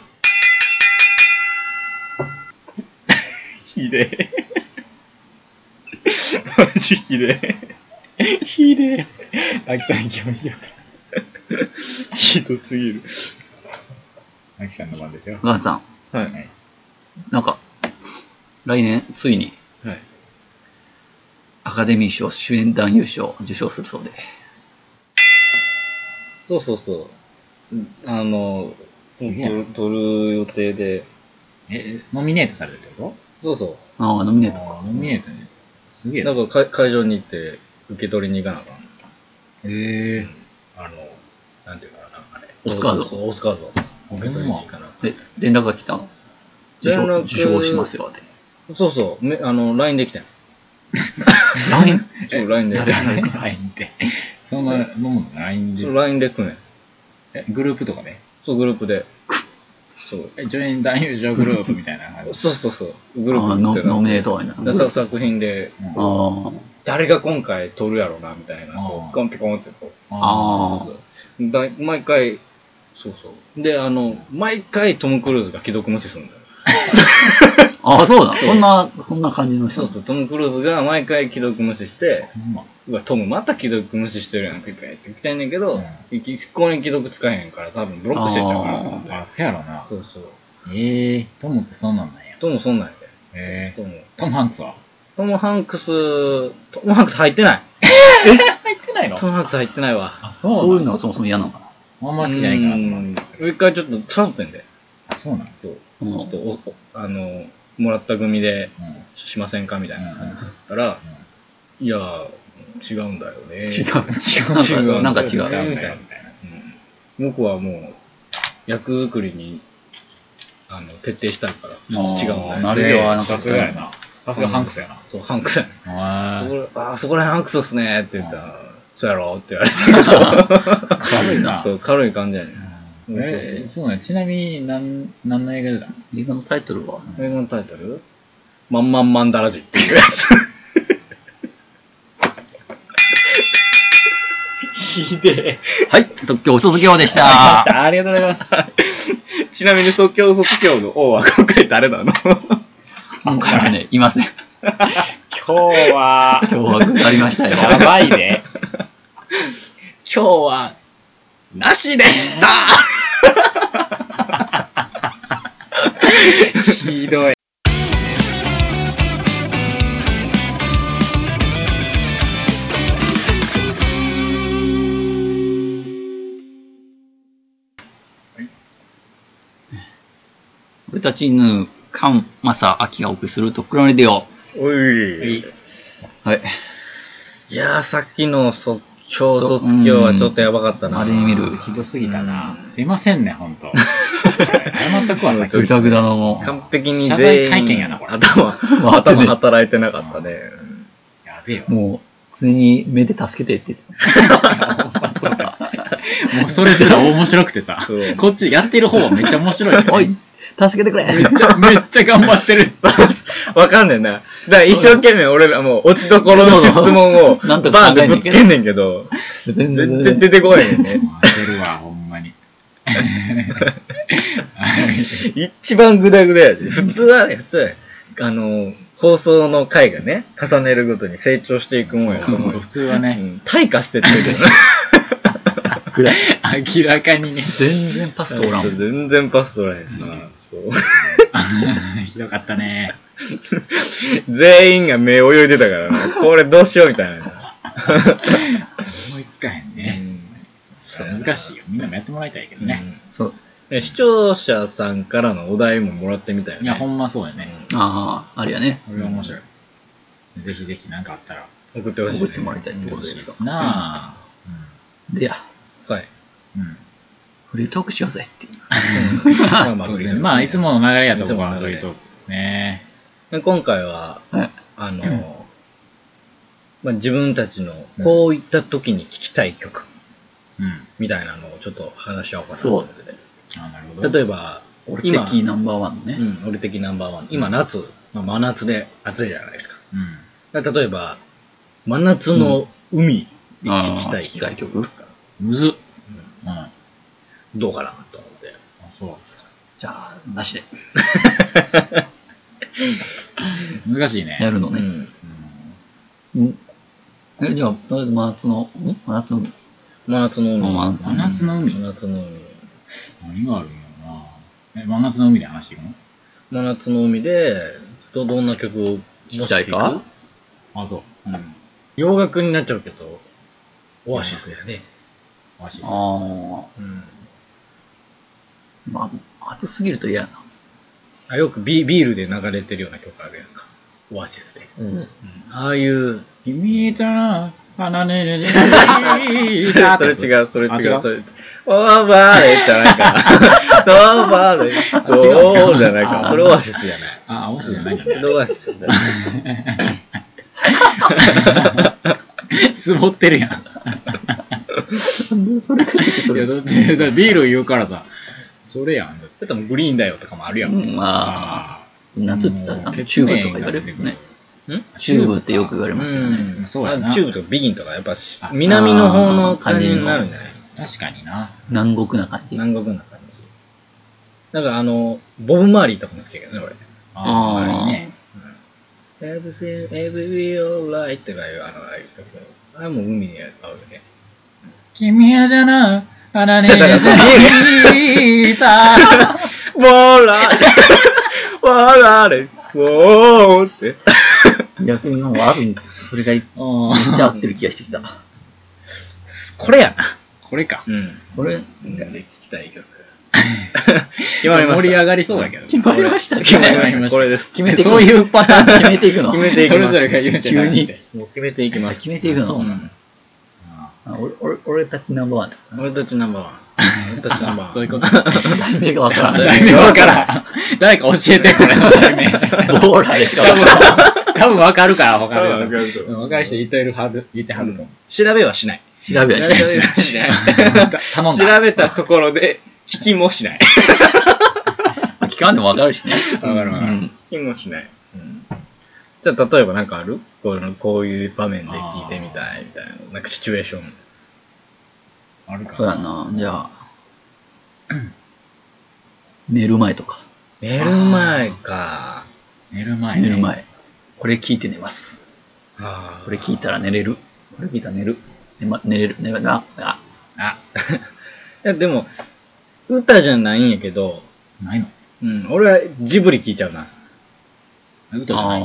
ひでえ。マジひでえ。ひでえ。秋さん行きましょうか。 ひどすぎる。 秋さんの番ですよ。 ガンさん。 はい。 なんか、来年、ついに、 はい。 アカデミー賞主演男優賞を受賞するそうで。 そう。撮る予定で。 ノミネートされるってこと？ そう。 ああ、ノミネートか。 ノミネートね。すげえ。 なんか会場に行って受け取りに行かなあかん。 へえ。 なんていうかな、あれ。 オスカード。 オスカード。受け取りに行かなあかん。 連絡が来たの？受賞しますよって。 そう。LINE できたよ。 LINE？ そう、LINE で。 LINE って。そんなのも LINE で。 そう、LINE で来ね。 グループとかで？ そう、グループで。そう。 助演男優賞グループみたいな感じ。 そう。グループってノミネートはな。 作品で、誰が今回撮るやろうな、みたいな。コンってこう。毎回、そう。で、毎回トム・クルーズが既読無視するんだよ。 ああ、そうだ。そんな感じの人。 そう、トム・クルーズが毎回既読無視して、うわ、トムまた既読無視してるやん、ピピって来てんねんけど、一向に既読使えへんから多分ブロックしてんちゃうかなと思って。 あ、そやろな。 そう。 トムってそんなんなんや。 トムそんなんやで。トム・ハンクスは？ トム・ハンクス入ってない。 入ってないの？ トム・ハンクス入ってないわ。 あ、そうそういうのがそもそも嫌なのかな。 あんま好きじゃないかなと思うんですけど。 一回ちょっと誘ってんで。 あ、そうなん？ そう。ちょっともらった組でしませんかみたいな感じだったら、いや、違うんだよね。 違う。 なんか違う。 みたいな。 僕はもう、役作りに、徹底したいから、ちょっと違うんだよね。 なるよ、さすがやな。さすがハンクスやな。 そう、ハンクスやな。そこら辺ハンクスっすねって言ったら、そうやろって言われたけど。 軽いな。 そう、軽い感じやね。 そうね。ちなみに何の映画だ？ 映画のタイトルは？ 映画のタイトル？マンマンマンダラジっていうやつ。ひでえ。 はい、即興卒業でした。 ありがとうございます。 ちなみに即興卒業の王は今回誰なの？ 今回はね、いません。 今日はありましたよ。 やばいね。 今日は、なしでしたひどい。 俺たち犬、カン、マサ、アキがお送りするとっくらレディオ。 おい。 はい。 いやー、さっきの即興卒業はちょっとやばかったな。 あれに見る。 ひどすぎたな。すいませんね、ほんと。謝っとくわ、さっき。 グダグダのもう。 完璧に全員頭働いてなかったね。 やべえよ。 もう、普通に目で助けてって言ってた。もうそれすら面白くてさ、こっちやってる方はめっちゃ面白い。 おい助けてくれ。 めっちゃ頑張ってる。 わかんねんな。だから一生懸命俺らも落ちどころの質問をバーンってぶつけんねんけど、全然出てこないねんね。 出るわ、ほんまに。 一番グダグダやで。普通は放送の回がね、重ねるごとに成長していくもんやと思う。 普通はね。 退化してってるけどね。 明らかにね。 全然パス通らん。 全然パス通らへんしな。そう。 ひどかったね。 全員が目泳いでたからな。これどうしようみたいな。 思いつかへんね。難しいよ。みんなもやってもらいたいけどね。 そう。 視聴者さんからのお題ももらってみたいよね。 いや、ほんまそうやね。 ああ、あれやね。 それは面白い。ぜひぜひ何かあったら送ってほしい。 送ってもらいたいってことですか。 なあ。 でや。 はい。 フリートークしようぜっていう。 まあ、いつもの流れやと僕はフリートークですですね。 で今回は、 はい自分たちのこういった時に聴きたい曲うん。 みたいなのをちょっと話し合おうかなと思ってて。 あ、なるほど。 例えば、 俺的ナンバーワンのね。 俺的ナンバーワン。今夏、真夏で暑いじゃないですか。 うん。 例えば、真夏の海で聴きたい聞きたい曲。 むずっ。うん。あ、 どうかなと思って。 そう。 じゃあ、なしで。 難しいね。 やるのね。 うん。 うん。じゃあ、とりあえず真夏の海。 真夏の海。 真夏の海。 真夏の海。 何があるんやろな。真夏の海で話していくの？ 真夏の海で、どんな曲を聞きたいか？ あ、そう。うん。 洋楽になっちゃうけど、オアシスやね。 オアシス。 ああ。まあ、暑すぎると嫌やな。 よくビールで流れてるような曲あるやんか。オアシスで。ああいう、 君との花ねねねそれ違う。 あ、違う。 それ違う。オーバーレじゃないか。オーバーレ。オーじゃないか。それオアシスじゃない。 あ、オアシスじゃないんだ。 それオアシスじゃない。 つぼってるやん。 それかけてくいや、だってビール言うからさ、それやん。 だってもうグリーンだよとかもあるやん。 まあ、夏って言ったらチューブとか言われるよね。チューブってよく言われますよね。 そうやな。 チューブとかビギンとかやっぱ南の方の感じになるんじゃない？ 確かにな。 南国な感じ。 南国な感じ。なんかボブ・マーリーとかも好きやけどね、俺。 ああ、いいね。 Everything, every alright ってかいうあれ曲。あれも海に合うよね。 君はじゃな、あらねねねた。 笑れ、おーって。 逆にもうあるそれがめっちゃ合ってる気がしてきた。 これやな。 これか。 これが聞きたい曲。決まりました。 盛り上がりそうだけど。 決まりましたね。 決まりました。これです。 決めていくそういうパターン決めていくの。 決めていきます。 それぞれが言うんじゃなくて。 もう決めていきます。 決めていくの。 そうなの。 俺たちナンバーワンってこと。 俺たちナンバーワン。俺たちナンバーワン。 そういうこと。 題名がわからん。 題名わからん。誰か教えて、これの題名。 ボーラーでしかわからん。 多分わかるから、他で。 わかるとわかる人言ってはると思う。 調べはしない。 調べはしない。 しない。 頼んだ。 調べたところで聞きもしない。 聞かんでもわかるしね。 わかるわかる。 聞きもしない。じゃあ例えばなんかある？こういう場面で聞いてみたいみたいな。なんかシチュエーション。 あるかそうやな。じゃあ、寝る前とか。 寝る前か。 寝る前ね。 寝る前。これ聞いて寝ます。 あこれ聞いたら寝れる。これ聞いたら寝る。寝れる。寝れるな。 あ。いやでも、歌じゃないんやけど、 ないの？ 俺はジブリ聞いちゃうな。 歌じゃない。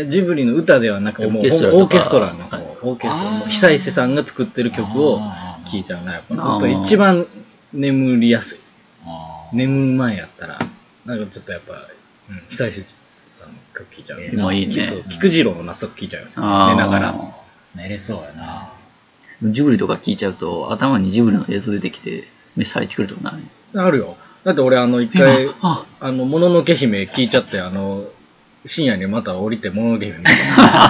ジブリの歌ではなくてもうオーケストラの方。オーケストラの久石さんが作ってる曲を聴いちゃうな。やっぱ一番眠りやすい。眠る前やったら、なんかちょっとやっぱ、久石さんの曲聴いちゃう。 もういいね。 菊次郎の夏とか聴いちゃうよね。寝ながら。 寝れそうやな。 ジブリとか聞いちゃうと、頭にジブリの映像出てきて、目咲いてくるとかない？ あるよ。だって俺一回、もののけ姫聞いちゃって、深夜にまた降りてもののけ姫見た。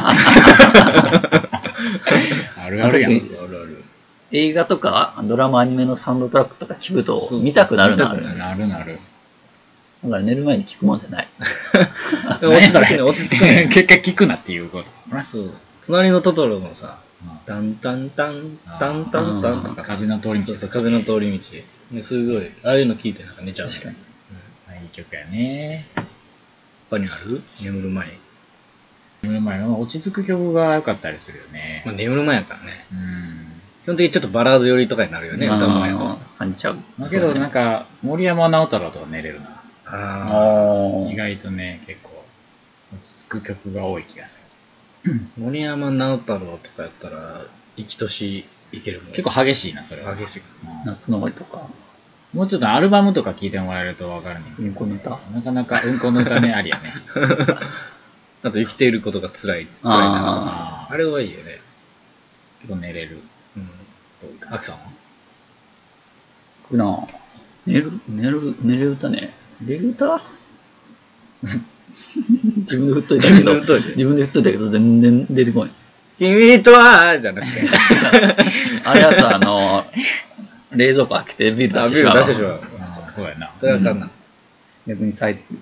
あるあるやん。 あるある。 映画とかドラマアニメのサウンドトラックとか聞くと見たくなるな。 なるなる。 だから寝る前に聞くもんじゃない。 落ち着くね、落ち着くね。 結果聞くなっていうこと。 そう。隣のトトロのさ、タンタンタン、タンタンタンとか。 風の通り道。 そうそう、風の通り道。すごい、ああいうの聞いてなんか寝ちゃう。 確かに。 いい曲やね。 他にある？眠る前。 眠る前の落ち着く曲が良かったりするよね。 眠る前やからね。基本的にちょっとバラード寄りとかになるよね、歌前やと。 感じちゃう。 だけどなんか、森山直太朗とか寝れるな。意外とね、結構、落ち着く曲が多い気がする。森山直太朗とかやったら、生きとしいけるもん。 結構激しいな、それは。 激しい。 夏の終わりとか。 もうちょっとアルバムとか聴いてもらえると分かるね。 うんこの歌。 なかなかうんこの歌ね、ありやね。 あと生きていることが辛いな。あれはいいよね。 結構寝れる。 アキさんは？ 僕な、寝る歌ね。寝る歌自分で振っといたけど、全然出てこない。 君とはじゃなくて。 あれだと冷蔵庫開けてビール出してしまう。 ビール出してしまう。 そうやな。 それはあかんな。 逆に咲いてくる。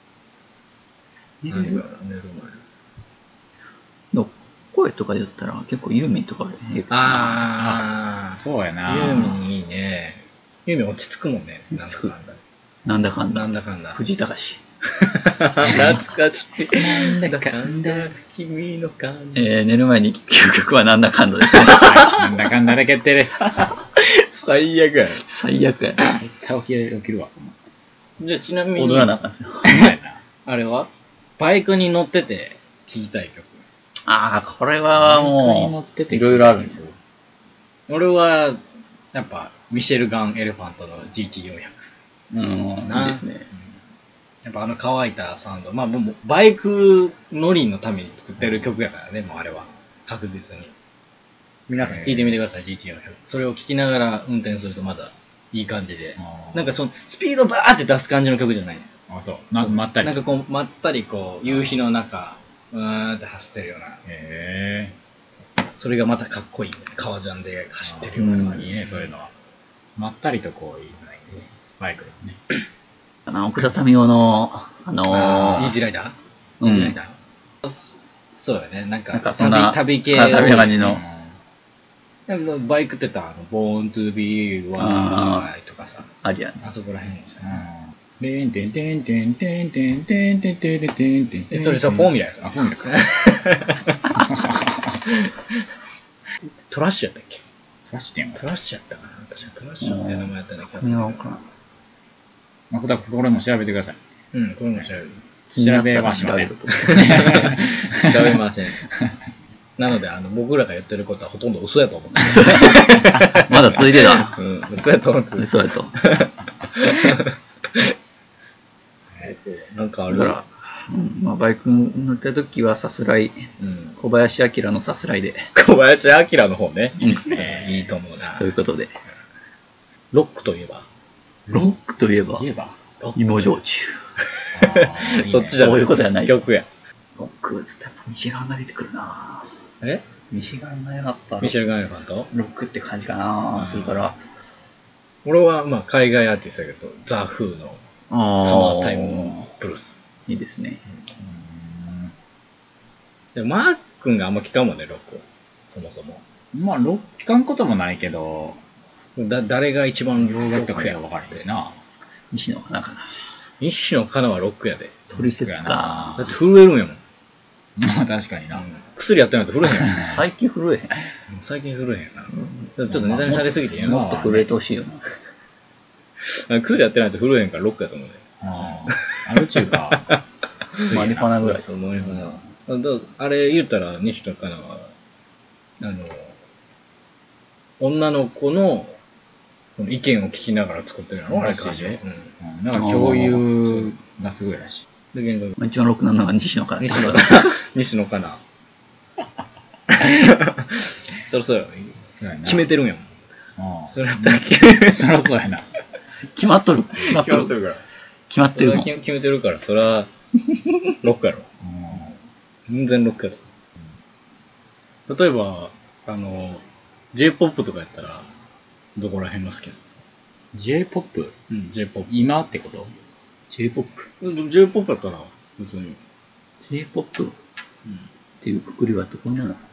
の声とかで言ったら結構ユーミンとかそうやな。 ユーミンいいね。ユーミン落ち着くもんね。 なんだかんだ。藤井隆。 懐かしい。なんだかんだ君の感じ。 寝る前に聴く曲はなんだかんだですね。 なんだかんだで決定です。 最悪や。 最悪や。 絶対起きるわ、そんな。 じゃあちなみに。 踊らなあかんですよ。 あれはバイクに乗ってて聴きたい曲。 これはもう、いろいろあるんだよ。 俺は、やっぱ、ミシェルガン・エレファントの GT400。 いいですね。 やっぱ乾いたサウンド。まあ、もうバイク乗りのために作ってる曲やからね、もうあれは。確実に。皆さん聴いてみてください、GT400。それを聴きながら運転するとまだいい感じで。なんかその、スピードバーって出す感じの曲じゃない。 そう。まったり。 なんかこう、まったりこう、夕日の中、って走ってるような。それがまたかっこいい、ね。革ジャンで走ってるような。 いいね、そういうのは。まったりとこう、いいバイクですね。 奥田民生の、 イージーライダーイージーライダーそうやね。なんか旅系。 旅な感じの。 バイクって言ったら、Born to be Wild とかさ。 ありやね。 あそこら辺じゃん。 それさ、フォーミュラやさ。 フォーミュラか。 トラッシュやったっけ？ トラッシュってトラッシュやったかな。確かトラッシュっていう名前やったような気がする。 これも調べてください。 これも調べる。 調べはしません。 調べません。なので、僕らが言ってることはほとんど嘘やと思ってまだ続いてた。 嘘やと思ってる。 嘘やと。 なんかあるから、バイク乗った時はさすらい、小林明のさすらいで。 小林明の方ね。 いいですね。 いいと思うな。 ということで。 ロックといえば芋焼酎。 そっちじゃない。 そういうことやない。 曲や。 ロックってやっぱミシェガンが出てくるな。ミシェガンがやっぱ。 ミシェルガン・エレファントロックって感じかな。するから。 俺はまあ海外アーティストだけど、ザ・フーのサマータイムのブルース。 いいですね。 でマー君があんま聞かんもんね、ロックを。そもそも。 まあ、聞かんこともないけど、 誰が一番ロックや分かれてな。 西野かなかな。 西野カナはロックやで。 トリセツか。 だって震えるんやもん。 まあ確かにな。 薬やってないと震えへんやん。 最近震えへん。 最近震えへんやな。ちょっとネタにされすぎてんやな。 もっと震えてほしいよな。薬やってないと震えへんからロックやと思うで。 アルチューか。 マリファナぐらい。 マリファナ。あれ言ったら西野カナは、女の子の意見を聞きながら作ってるのらしいで。なんか共有がすごいらしい。 一番ロックなのが西野かな。 西野かな。そろそろ決めてるんやもん。それだったらそろそろやな。 決まっとる。決まってるから。 決まってるもん。 決めてるから、それはロックやろ。全然ロックやと。例えば、J-POP とかやったら、どこら辺が好きなの？ J-POP？ J-POP。 今ってこと？ J-POP。 J-POP やったら、別に。 J-POP？っていうくくりはどこになる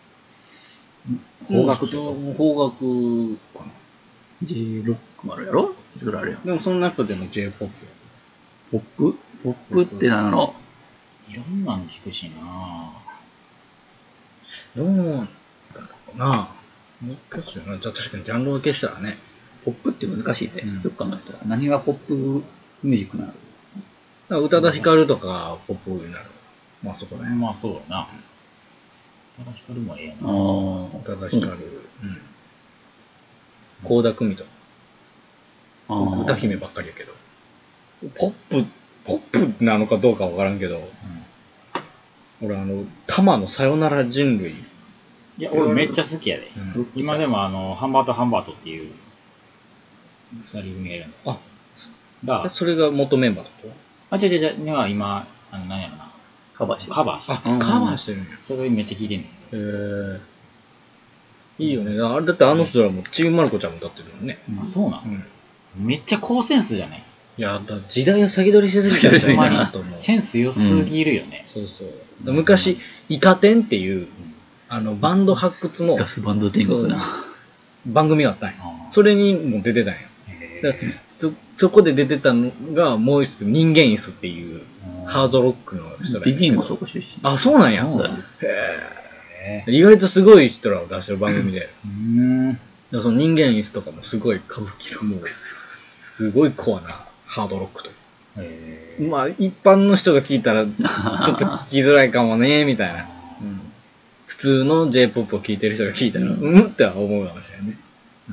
の？邦楽と邦楽かな。 J-ROCK もあるやろ？いろいろあるよ。 でもその中でも J-POP。 ポップってなんやろ？ いろんなの聞くしな。 どうだろうな。難しいな。じゃあ確かにジャンル分けしたらね。 ポップって難しいね。よく考えたら。何がポップミュージックなの？ 宇多田ヒカルとかポップになる。まあそこね。 まあそうだな。宇多田ヒカルもええやな。 宇多田ヒカル。倖田來未とか。歌姫ばっかりやけど。ポップなのかどうかわからんけど、俺玉のさよなら人類。 いや、俺めっちゃ好きやで。今でもハンバートっていう二人組がいるんだ。 それが元メンバーだと？ 違う。今、 何やろな。 カバーしてる。 カバーしてる。 カバーしてるんや。 それめっちゃ聞いてんねん。 いいよね。あれだってあの人らもちびまる子ちゃんも歌ってるもんね。 あ、そうなの、めっちゃ高センスじゃないいや、時代を先取りしすぎてるんだなと思う。 センス良すぎるよね。 そうそう。昔、イカ天っていう、バンド発掘のガスバンド天国な。 番組があったんや。それにも出てたんや。そこで出てたのが、もう一つ人間椅子っていう、ハードロックの人ら。 ビギンもそこ出身。 あ、そうなんや。意外とすごい人らを出してる番組で。その人間椅子とかもすごい歌舞伎の、もう、すごいコアなハードロックと。まあ、一般の人が聞いたら、ちょっと聞きづらいかもね、みたいな。普通の J-POP を聴いてる人が聞いたら、っては思うかもしれないね。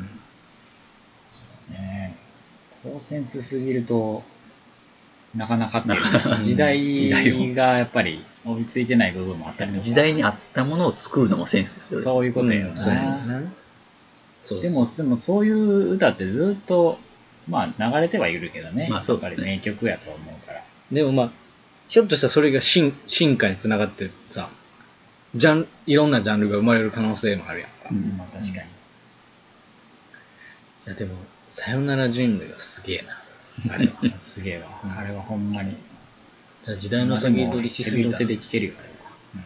そうね。高センスすぎると、なかなかっていう時代がやっぱり追いついてない部分もあったりとか。 時代に合ったものを作るのもセンスですよ。 そういうことやな。でもそういう歌ってずっと、まあ流れてはいるけどね。やっぱり名曲やと思うから。 でもまあ、ひょっとしたらそれが進化につながってさ、いろんなジャンルが生まれる可能性もあるやんか。 まあ確かに。 いやでも、さよなら人類はすげえな。あれは。 すげえわ。あれはほんまに。 じゃあ時代の先取りしすぎた。 手で聴けるよ、あれは。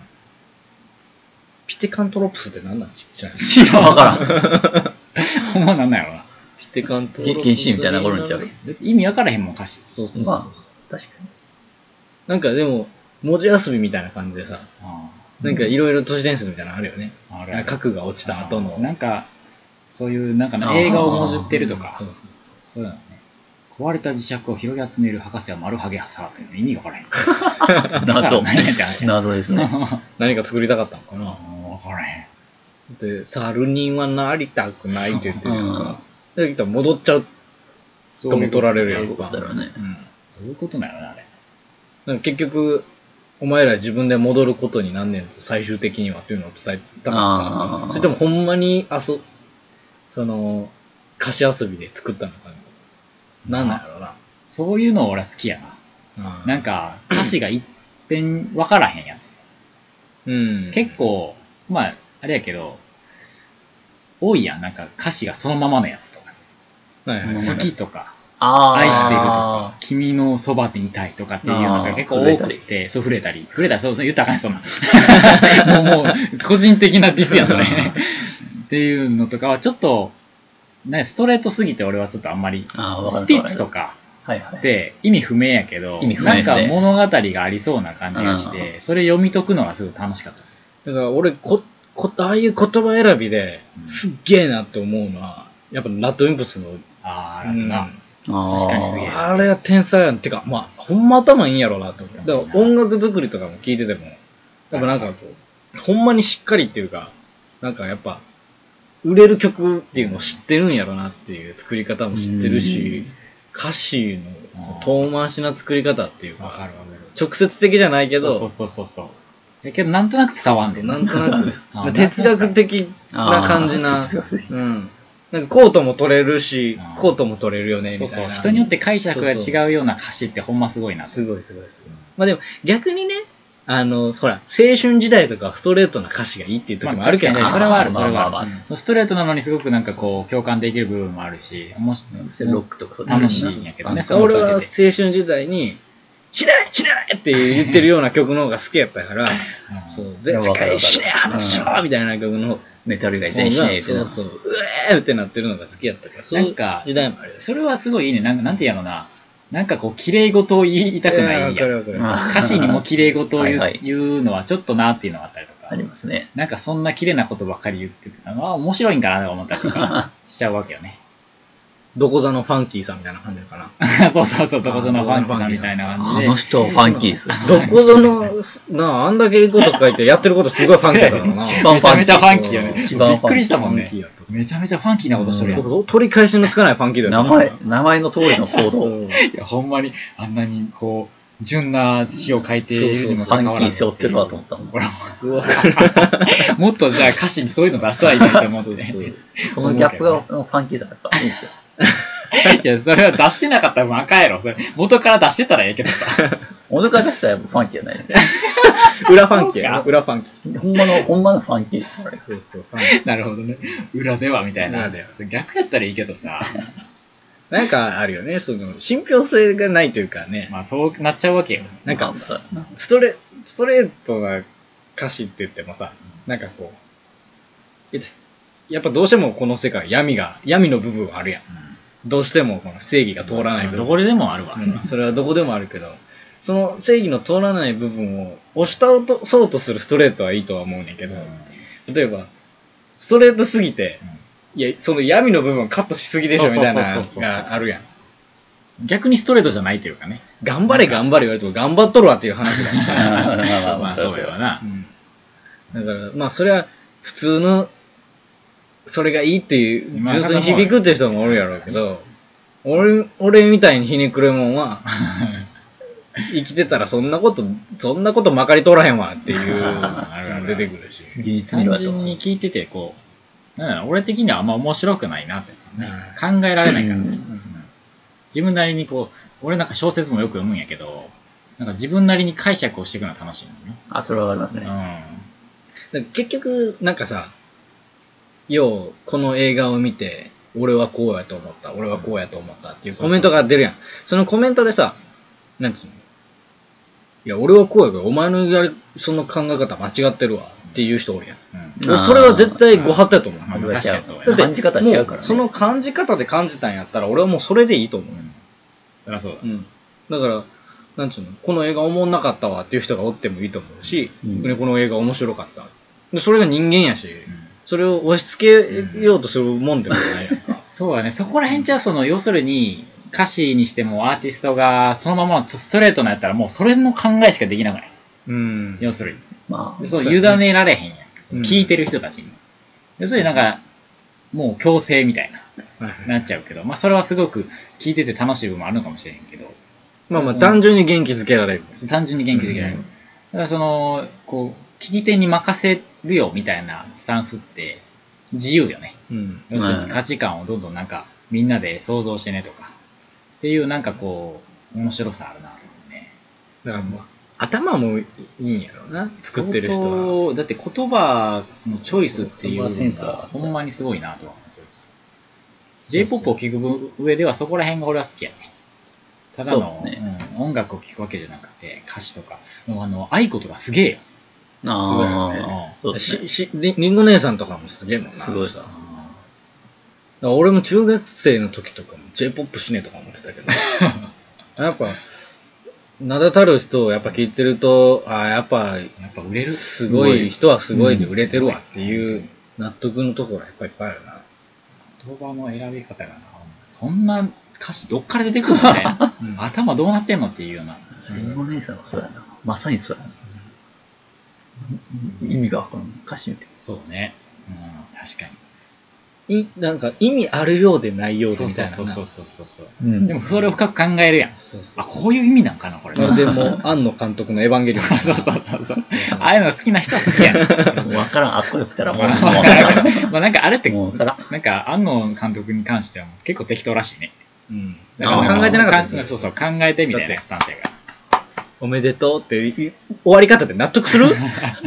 ピテカントロプスって何なん知らない。 知らんわからん。 ほんまなんなんやろな。 ピテカントロプス。 原始みたいな頃にちゃう。 意味わからへんもん、歌詞。 そうそうそう。 まあ、確かに。 なんかでも、文字遊びみたいな感じでさ、なんかいろいろ都市伝説みたいなのあるよね。核が落ちた後の。 なんか、そういうなんか映画をもじってるとか、そういうのね。壊れた磁石を拾い集める博士は丸ハゲさというの意味がわからへん。 謎ですね。 何か作りたかったのかな。 わからへん。 だって、猿にはなりたくないって言ってるやんか。だけど戻っちゃうとも取られるやんか。 どういうことなのね、あれ。 なんか結局、お前ら自分で戻ることになんねんと、最終的にはっていうのを伝えたかった。それともほんまにその、歌詞遊びで作ったのかな。なんなんやろな。 そういうの俺は好きやな。なんか、歌詞が一遍分からへんやつ。結構、まあ、あれやけど、多いやん。なんか歌詞がそのままのやつとか。好きとか、愛してるとか、君のそばにいたいとかっていうのが結構多くて、触れたり、そう言ったらあかんやん、そんな。もう、個人的なディスやん、それ。っていうのとかはちょっと、ストレートすぎて俺はちょっとあんまり、スピッツとかって意味不明やけど、なんか物語がありそうな感じがして、それ読み解くのがすごい楽しかったです。 だから俺、ああいう言葉選びですっげえなって思うのは、やっぱラッドウィンプスの、 ラッドな。確かにすげえ。 あれは天才やん。てか、まあ、ほんま頭いいんやろうなと思って。だから音楽作りとかも聞いてても、やっぱなんかこう、ほんまにしっかりっていうか、なんかやっぱ、売れる曲っていうのを知ってるんやろなっていう作り方も知ってるし、歌詞の遠回しな作り方っていうか、直接的じゃないけど、 そう。けどなんとなく伝わんねん。 なんとなく。哲学的な感じな。なんかコートも取れるし、コートも取れるよね、みたいな。 人によって解釈が違うような歌詞ってほんますごいな。 すごい。まあでも逆にね、ほら、青春時代とかストレートな歌詞がいいっていう時もあるけどね。 それはある。ストレートなのにすごくなんかこう、共感できる部分もあるし、 ロックとか楽しいんやけどね。 俺は青春時代に、しないって言ってるような曲の方が好きやったから、世界しねえ話しろみたいな曲のメタルが全員しねえってな。 うえーってなってるのが好きやったから、そういう時代もある。 それはすごいいいね。なんて言うのな。なんかこう、綺麗事を言いたくないやん。歌詞にも綺麗事を言うのはちょっとなっていうのがあったりとか。 ありますね。 なんかそんな綺麗なことばっかり言ってて、面白いんかなと思ったりとかしちゃうわけよね。 どこぞのファンキーさんみたいな感じかな。そう、どこぞのファンキーさんみたいな感じで。 あの人はファンキーです。 どこぞの、あんだけいいこと書いてやってることすごいファンキーだからな。 めちゃめちゃファンキーよね。びっくりしたもんね。めちゃめちゃファンキーなことしてるやん。 取り返しのつかないファンキーだよ。 名前の通りの行動。 いや、ほんまにあんなにこう、純な詩を書いているにもかかわらず。ファンキー背負ってるわと思ったもん。 もっとじゃあ歌詞にそういうの出したらいいなと思って。 そのギャップがファンキーさだったらいいんですよ。 いや、それは出してなかったらもうあかんやろ。それ元から出してたらええけどさ。 小塚拓哉はファンキーじゃないね。 裏ファンキーや。裏ファンキー。 ほんまのファンキーです、あれ。 そうそう。 なるほどね。裏ではみたいな。 裏では。 逆やったらいいけどさ。 なんかあるよね。その、信憑性がないというかね。 まあそうなっちゃうわけよ。 なんか、ストレートな歌詞って言ってもさ、なんかこう、やっぱどうしてもこの世界、闇の部分はあるやん。どうしてもこの正義が通らない部分。 どこでもあるわ。 それはどこでもあるけど、その正義の通らない部分を押し倒そうとするストレートはいいとは思うねんけど、例えば、ストレートすぎて、いや、その闇の部分カットしすぎでしょみたいなのがあるやん。 逆にストレートじゃないというかね。 頑張れ言われても頑張っとるわっていう話だった。 まあそうやわな。 だから、まあそれは普通の、それがいいっていう、純粋に響くっていう人もおるやろうけど、俺みたいにひねくれもんは、生きてたらそんなことまかり通らへんわっていうの出てくるし。 単純に聞いてて、こう、なんだろう、俺的にはあんま面白くないなって、考えられないから。自分なりにこう、俺なんか小説もよく読むんやけど、なんか自分なりに解釈をしていくのは楽しいのね。 あ、それはありますね。 結局、なんかさ、この映画を見て、俺はこうやと思った、俺はこうやと思ったっていうコメントが出るやん。そのコメントでさ、なんていうの、いや、俺はこうやけど、お前のその考え方間違ってるわっていう人おるやん。それは絶対ご法度やと思う。 確かにそうや。 だって感じ方違うからね。 その感じ方で感じたんやったら、俺はもうそれでいいと思う。 そりゃそうだ。 だから、なんつうの、この映画おもんなかったわっていう人がおってもいいと思うし、この映画面白かった。でそれが人間やし、それを押し付けようとするもんでもないやんか。 そうだね。そこら辺じゃ要するに、歌詞にしてもアーティストがそのままストレートなやったらもうそれの考えしかできなくない。要するに。 まあ、 そう委ねられへんやん。聞いてる人たちに。要するになんか、もう強制みたいな、なっちゃうけど、まあそれはすごく聞いてて楽しい部分もあるのかもしれへんけど。 まあ単純に元気づけられる。 単純に元気づけられる。だからこう、聞き手に任せるよみたいなスタンスって自由よね。要するに価値観をどんどんなんかみんなで想像してねとか。っていうなんかこう面白さあるなと思うね。 だからもう頭もいいんやろうな、作ってる人は。 だって言葉のチョイスっていうのがほんまにすごいなとは思う。J-POP を聴く上ではそこら辺が俺は好きやね。ただの、音楽を聴くわけじゃなくて歌詞とか愛子とかすげえよ。 すごいよね。りんご姉さんとかもすげえもんな。すごいさ。俺も中学生の時とかも J-POP しねえとか思ってたけど、やっぱ、名だたる人をやっぱ聞いてると、やっぱ売れる。すごい人はすごいで売れてるわっていう納得のところがやっぱりいっぱいあるな。 言葉の選び方がな、そんな歌詞どっから出てくるのみたいな。頭どうなってんのっていうような。 りんご姉さんはそうやな。まさにそうやな。意味がわからん。歌詞見て。 そうね。確かに。 なんか意味あるようでないようでみたいな。 そう。でもそれを深く考えるやん。こういう意味なんかなこれ。 でも庵野監督のエヴァンゲリオン。 そう。ああいうの好きな人は好きやん。 わからん。あっこよくたらもう。 まあなんかあれってなんか庵野監督に関しては結構適当らしいね。 だから考えてなかった。 そう考えてみたいなスタンスやが。 おめでとうって終わり方で納得する？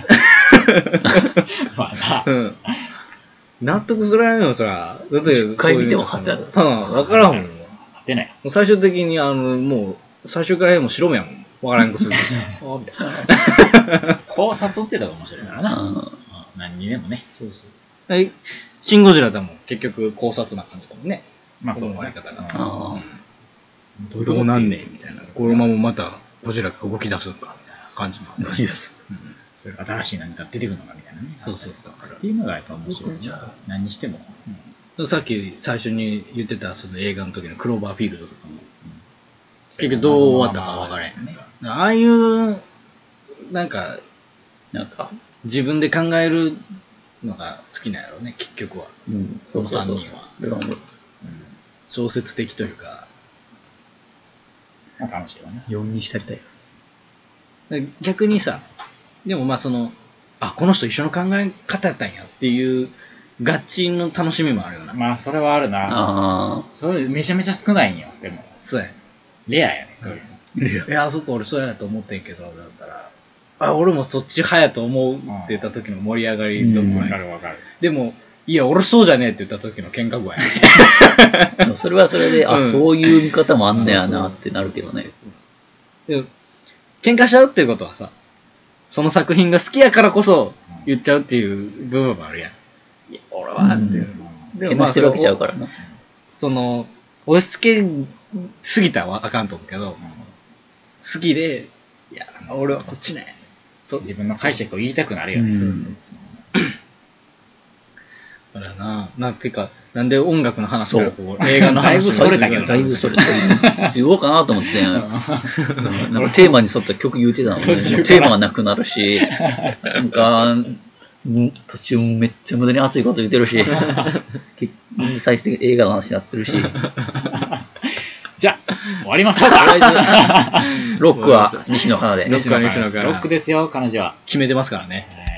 まあな。 納得するやんよ、そら。だって一回見てもはってわからんもん。 出ない。 最終的にもう最終回も白目やもん。わからんくする。みたいな。 考察ってのが面白いからな。何にでもね。 そう。シン・ゴジラでも結局考察な感じだもんね。 まあそう。 終わり方が。 どうなんねんみたいな。このまままたゴジラが動き出すのかみたいな感じもある。 動き出す。 それ新しい何か出てくるのかみたいなね。 そう。 っていうのがやっぱ面白い。何にしても。 さっき最初に言ってたその映画の時のクローバーフィールドとかも、結局どう終わったか分からへんね。ああいうなんか自分で考えるのが好きなんやろうね、結局は。この3人は。小説的というか。 楽しいよね。 4にしたりたい。 逆にさ、でもまあこの人一緒の考え方やったんやっていう合致の楽しみもあるよな。 まあそれはあるな。それめちゃめちゃ少ないんよ、でも。 そうや。 レアやね、そういういや、あそこ俺そうやと思ってんけど、だったら、あ、俺もそっち派やと思うって言った時の盛り上がりとか、 わかるわかる。 でも、いや、俺そうじゃねえって言った時の喧嘩具合やそれはそれで、あ、そういう見方もあんねやなってなるけどね。 でも喧嘩しちゃうっていうことはさ、その作品が好きやからこそ言っちゃうっていう部分もあるやん。いや、俺はっていう。 でもまあ、してるわけちゃうからな。 その、押し付けすぎたらあかんと思うけど、好きで、いや、俺はこっちね。 自分の解釈を言いたくなるよね。 だからなんていうか、なんで音楽の話からこう映画のだいぶ話それたけどだいぶそれた。言おうかなと思って、なんかテーマに沿った曲言うてたのに、テーマがなくなるし、なんか、途中めっちゃ無駄に熱いこと言ってるし、最終的に映画の話になってるし。 じゃあ、終わりましょうか。 ロックは西野カナで。 西野カナロックですよ、彼女は。 決めてますからね。